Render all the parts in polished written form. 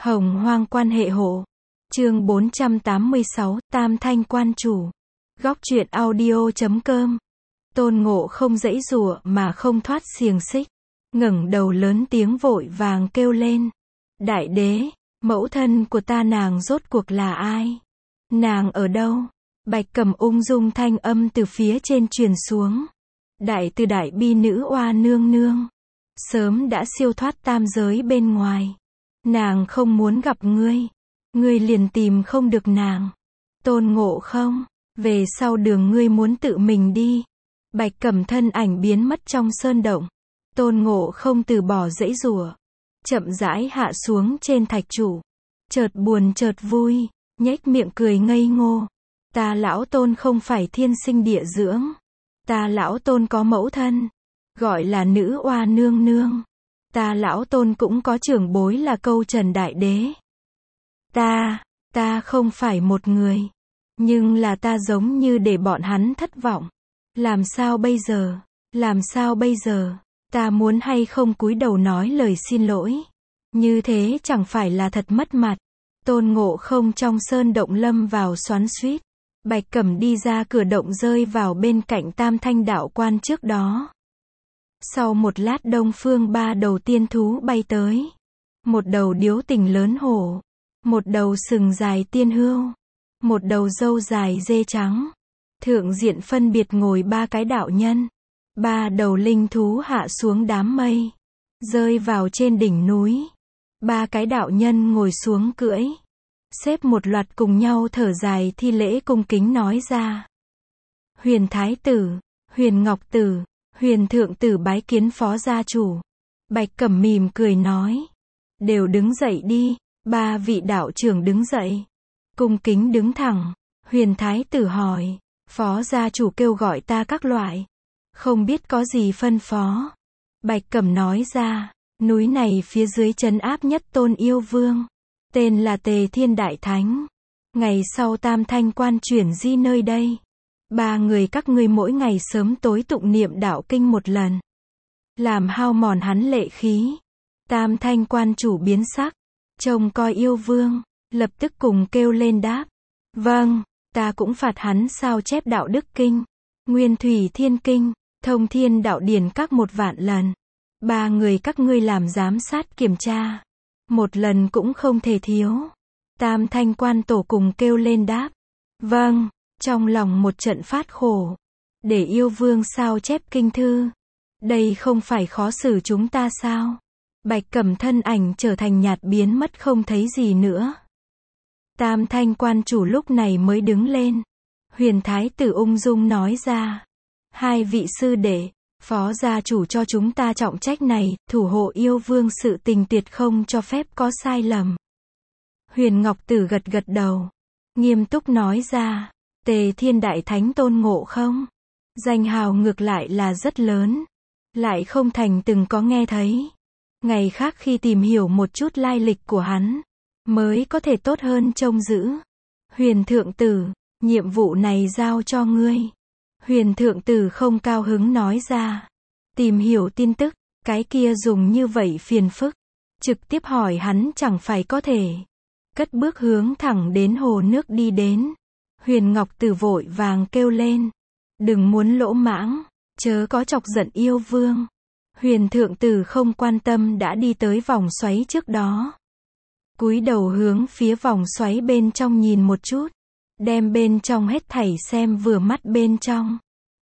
Hồng hoang quan hệ hộ. Chương 486, Tam Thanh Quan Chủ. Góc truyện audio.com. Tôn Ngộ không giãy giụa mà không thoát xiềng xích, ngẩng đầu lớn tiếng vội vàng kêu lên: Đại đế, mẫu thân của ta nàng rốt cuộc là ai? Nàng ở đâu? Bạch Cẩm ung dung thanh âm từ phía trên truyền xuống. Đại từ đại bi nữ oa nương nương, sớm đã siêu thoát tam giới bên ngoài. Nàng không muốn gặp ngươi, ngươi liền tìm không được nàng. Tôn Ngộ không, về sau đường ngươi muốn tự mình đi. Bạch Cẩm thân ảnh biến mất trong sơn động. Tôn Ngộ không từ bỏ giãy giụa, chậm rãi hạ xuống trên thạch trụ, chợt buồn chợt vui, nhếch miệng cười ngây ngô. Ta lão Tôn không phải thiên sinh địa dưỡng, ta lão Tôn có mẫu thân, gọi là nữ oa nương nương. Ta lão Tôn cũng có trưởng bối là Câu Trần Đại Đế. Ta không phải một người, nhưng là ta giống như để bọn hắn thất vọng. Làm sao bây giờ? Làm sao bây giờ? Ta muốn hay không cúi đầu nói lời xin lỗi? Như thế chẳng phải là thật mất mặt. Tôn Ngộ không trong sơn động lâm vào xoắn xuýt. Bạch Cẩm đi ra cửa động rơi vào bên cạnh Tam Thanh đạo quan trước đó. Sau một lát Đông Phương ba đầu tiên thú bay tới. Một đầu điếu tình lớn hổ, một đầu sừng dài tiên hươu, một đầu râu dài dê trắng. Thượng diện phân biệt ngồi ba cái đạo nhân. Ba đầu linh thú hạ xuống đám mây, rơi vào trên đỉnh núi. Ba cái đạo nhân ngồi xuống cưỡi, xếp một loạt cùng nhau thở dài thi lễ cung kính nói ra: Huyền Thái Tử, Huyền Ngọc Tử, Huyền Thượng Tử bái kiến phó gia chủ. Bạch Cẩm mỉm cười nói: Đều đứng dậy đi. Ba vị đạo trưởng đứng dậy, cung kính đứng thẳng. Huyền Thái Tử hỏi: Phó gia chủ kêu gọi ta các loại, không biết có gì phân phó. Bạch Cẩm nói ra: Núi này phía dưới trấn áp nhất tôn yêu vương, tên là Tề Thiên Đại Thánh. Ngày sau Tam Thanh Quan chuyển di nơi đây. Ba người các ngươi mỗi ngày sớm tối tụng niệm đạo kinh một lần, làm hao mòn hắn lệ khí. Tam Thanh Quan chủ biến sắc, trông coi yêu vương, lập tức cùng kêu lên đáp: Vâng, ta cũng phạt hắn sao chép đạo đức kinh, Nguyên Thủy Thiên Kinh, Thông Thiên Đạo Điển các 1.000.000 lần. Ba người các ngươi làm giám sát kiểm tra, một lần cũng không thể thiếu. Tam Thanh Quan tổ cùng kêu lên đáp: Vâng. Trong lòng một trận phát khổ, để yêu vương sao chép kinh thư, đây không phải khó xử chúng ta sao? Bạch Cẩm thân ảnh trở thành nhạt biến mất không thấy gì nữa. Tam Thanh Quan chủ lúc này mới đứng lên. Huyền Thái Tử ung dung nói ra: Hai vị sư đệ, phó gia chủ cho chúng ta trọng trách này, thủ hộ yêu vương sự tình tuyệt không cho phép có sai lầm. Huyền Ngọc Tử gật gật đầu, nghiêm túc nói ra: Tề Thiên Đại Thánh Tôn Ngộ không, danh hào ngược lại là rất lớn, lại không thành từng có nghe thấy. Ngày khác khi tìm hiểu một chút lai lịch của hắn, mới có thể tốt hơn trông giữ. Huyền Thượng Tử, nhiệm vụ này giao cho ngươi. Huyền Thượng Tử không cao hứng nói ra: Tìm hiểu tin tức, cái kia dùng như vậy phiền phức, trực tiếp hỏi hắn chẳng phải có thể. Cất bước hướng thẳng đến hồ nước đi đến. Huyền Ngọc Tử vội vàng kêu lên: Đừng muốn lỗ mãng, chớ có chọc giận yêu vương. Huyền Thượng Tử không quan tâm đã đi tới vòng xoáy trước đó. Cúi đầu hướng phía vòng xoáy bên trong nhìn một chút, đem bên trong hết thảy xem vừa mắt bên trong.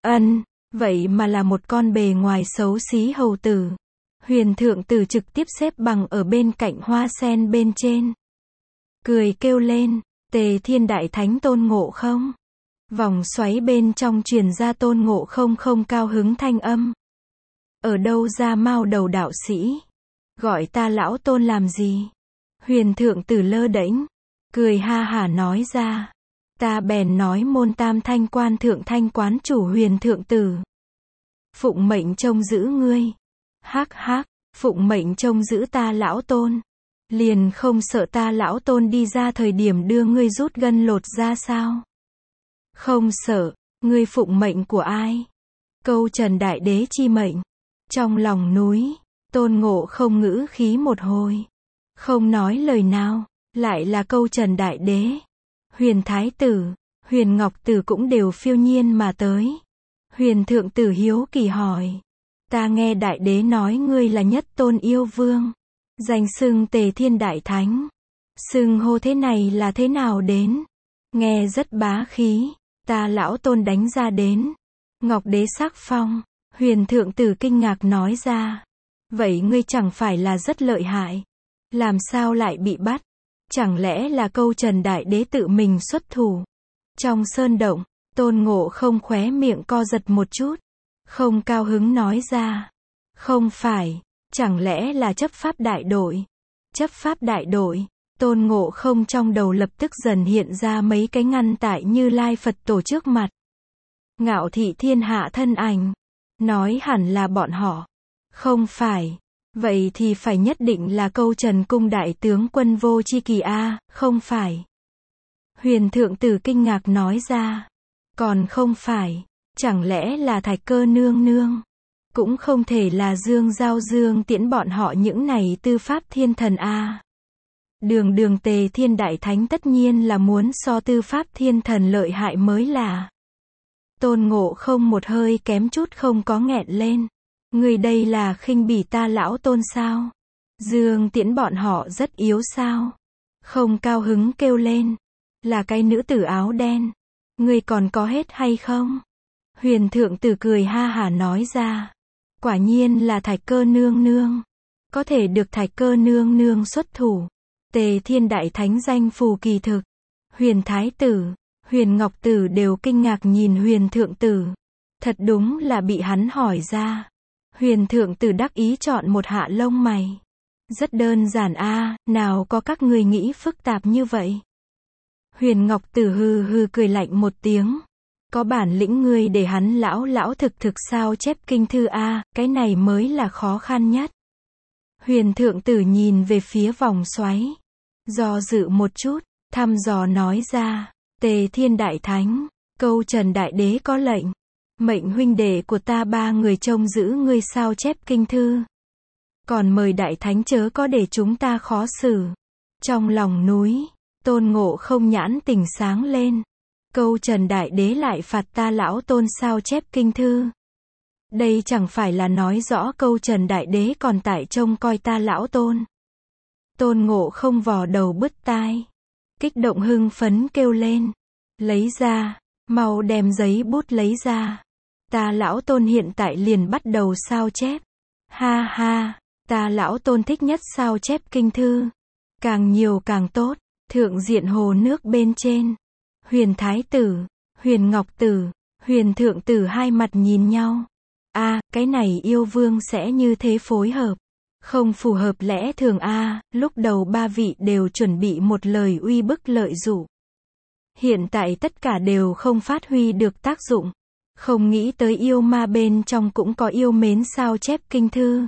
Vậy mà là một con bề ngoài xấu xí hầu tử. Huyền Thượng Tử trực tiếp xếp bằng ở bên cạnh hoa sen bên trên, cười kêu lên: Tề Thiên Đại Thánh Tôn Ngộ không. Vòng xoáy bên trong truyền ra Tôn Ngộ không không cao hứng thanh âm: Ở đâu ra mao đầu đạo sĩ, gọi ta lão Tôn làm gì? Huyền Thượng Tử lơ đễnh, cười ha hả nói ra: Ta bèn nói môn Tam Thanh Quan Thượng Thanh Quán chủ Huyền Thượng Tử, phụng mệnh trông giữ ngươi. Hắc hắc, phụng mệnh trông giữ ta lão Tôn, liền không sợ ta lão Tôn đi ra thời điểm đưa ngươi rút gân lột da sao? Không sợ. Ngươi phụng mệnh của ai? Câu Trần Đại Đế chi mệnh. Trong lòng núi, Tôn Ngộ không ngữ khí một hồi, Không nói lời nào, lại là câu Trần Đại Đế. Huyền Thái Tử, Huyền Ngọc Tử cũng đều phiêu nhiên mà tới. Huyền Thượng Tử hiếu kỳ hỏi. Ta nghe Đại Đế nói ngươi là nhất tôn yêu vương. Danh xưng Tề Thiên Đại Thánh. Xưng hô thế này là thế nào đến? Nghe rất bá khí. Ta lão tôn đánh ra đến. Ngọc Đế sắc phong. Huyền Thượng Tử kinh ngạc nói ra. Vậy ngươi chẳng phải là rất lợi hại. Làm sao lại bị bắt? Chẳng lẽ là câu Trần Đại Đế tự mình xuất thủ? Trong sơn động, Tôn Ngộ Không khóe miệng co giật một chút. Không cao hứng nói ra. Không phải, chẳng lẽ là chấp pháp đại đội? Chấp pháp đại đội, Tôn Ngộ Không trong đầu lập tức dần hiện ra mấy cái ngăn tại Như Lai Phật Tổ trước mặt. Ngạo thị thiên hạ thân ảnh. Nói hẳn là bọn họ. Không phải. Vậy thì phải nhất định là câu Trần Cung Đại Tướng Quân Vô Chi Kỳ a, không phải. Huyền Thượng Tử kinh ngạc nói ra. Còn không phải. Chẳng lẽ là Thạch Cơ nương nương? Cũng không thể là Dương Giao Dương Tiễn bọn họ những này tư pháp thiên thần a. Đường Tề Thiên Đại Thánh tất nhiên là muốn so tư pháp thiên thần lợi hại mới là. Tôn Ngộ Không một hơi kém chút không có nghẹn lên. Người đây là khinh bỉ ta lão tôn sao? Dương Tiễn bọn họ rất yếu sao? Không cao hứng kêu lên. Là cái nữ tử áo đen. Người còn có hết hay không? Huyền Thượng Tử cười ha hả nói ra. Quả nhiên là Thạch Cơ nương nương. Có thể được Thạch Cơ nương nương xuất thủ. Tề Thiên Đại Thánh danh phù kỳ thực. Huyền Thái Tử, Huyền Ngọc Tử đều kinh ngạc nhìn Huyền Thượng Tử. Thật đúng là bị hắn hỏi ra. Huyền Thượng Tử đắc ý chọn một hạ lông mày. Rất đơn giản a, nào có các người nghĩ phức tạp như vậy. Huyền Ngọc Tử hừ hừ cười lạnh một tiếng. Có bản lĩnh ngươi để hắn lão thực sao chép kinh thư a, cái này mới là khó khăn nhất. Huyền Thượng Tử nhìn về phía vòng xoáy. Do dự một chút, thăm dò nói ra. Tề Thiên Đại Thánh, câu Trần Đại Đế có lệnh. Mệnh huynh đệ của ta 3 người trông giữ ngươi sao chép kinh thư. Còn mời Đại Thánh chớ có để chúng ta khó xử. Trong lòng núi, Tôn Ngộ Không nhãn tỉnh sáng lên. Câu Trần Đại Đế lại phạt ta lão tôn sao chép kinh thư. Đây chẳng phải là nói rõ câu Trần Đại Đế còn tại trông coi ta lão tôn. Tôn Ngộ Không vò đầu bứt tai. Kích động hưng phấn kêu lên. Lấy ra, mau đem giấy bút lấy ra. Ta lão tôn hiện tại liền bắt đầu sao chép. Ha ha, ta lão tôn thích nhất sao chép kinh thư. Càng nhiều càng tốt. Thượng diện hồ nước bên trên. Huyền Thái Tử, Huyền Ngọc Tử, Huyền Thượng Tử hai mặt nhìn nhau. A, cái này yêu vương sẽ như thế phối hợp. Không phù hợp lẽ thường a, lúc đầu 3 vị đều chuẩn bị một lời uy bức lợi dụ. Hiện tại tất cả đều không phát huy được tác dụng. Không nghĩ tới yêu ma bên trong cũng có yêu mến sao chép kinh thư.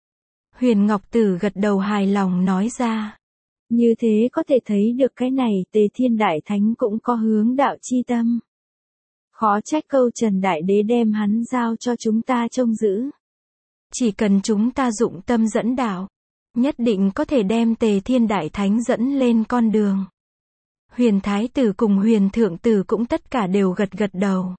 Huyền Ngọc Tử gật đầu hài lòng nói ra. Như thế có thể thấy được cái này Tề Thiên Đại Thánh cũng có hướng đạo chi tâm. Khó trách câu Trần Đại Đế đem hắn giao cho chúng ta trông giữ. Chỉ cần chúng ta dụng tâm dẫn đạo, nhất định có thể đem Tề Thiên Đại Thánh dẫn lên con đường. Huyền Thái Tử cùng Huyền Thượng Tử cũng tất cả đều gật gật đầu.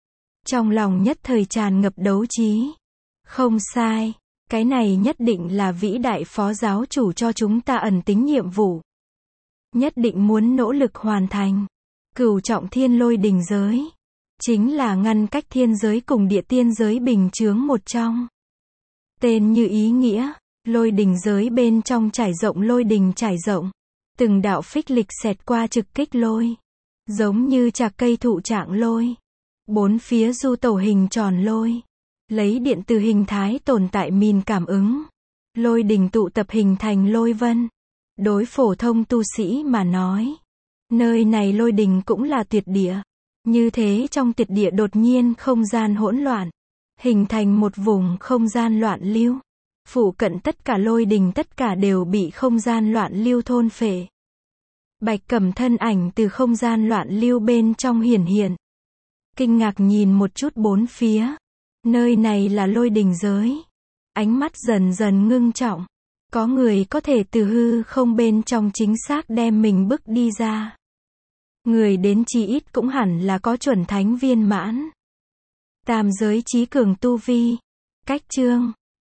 Trong lòng nhất thời tràn ngập đấu trí. Không sai, cái này nhất định là vĩ đại phó giáo chủ cho chúng ta ẩn tính nhiệm vụ. Nhất định muốn nỗ lực hoàn thành. Cửu trọng thiên lôi đình giới. Chính là ngăn cách thiên giới cùng địa tiên giới bình chướng một trong. Tên như ý nghĩa, lôi đình giới bên trong trải rộng lôi đình trải rộng. Từng đạo phích lịch xẹt qua trực kích lôi. Giống như chạc cây thụ trạng lôi. Bốn phía du tẩu hình tròn lôi. Lấy điện từ hình thái tồn tại mìn cảm ứng. Lôi đình tụ tập hình thành lôi vân. Đối phổ thông tu sĩ mà nói. Nơi này lôi đình cũng là tuyệt địa. Như thế trong tuyệt địa đột nhiên không gian hỗn loạn. Hình thành một vùng không gian loạn lưu. Phụ cận tất cả lôi đình tất cả đều bị không gian loạn lưu thôn phệ. Bạch Cẩm thân ảnh từ không gian loạn lưu bên trong hiển hiện. Kinh ngạc nhìn một chút bốn phía. Nơi này là lôi đình giới. Ánh mắt dần dần ngưng trọng. Có người có thể từ hư không bên trong chính xác đem mình bức đi ra. Người đến chí ít cũng hẳn là có chuẩn thánh viên mãn. Tam giới trí cường tu vi. Cách chương